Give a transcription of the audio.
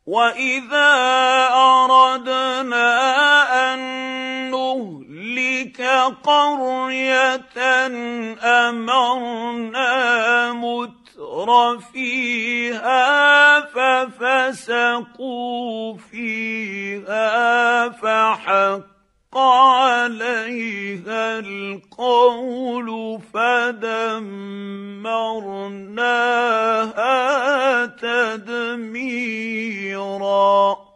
وَإِذَا أَرَدْنَا أَن نُّهْلِكَ قَرْيَةً أَمَرْنَا مُتْرَفِيهَا فَفَسَقُوا فِيهَا فَحَقَّ عَلَيْهَا الْقَوْلُ فَدَمَّرْنَاهَا تَدْمِيرًا.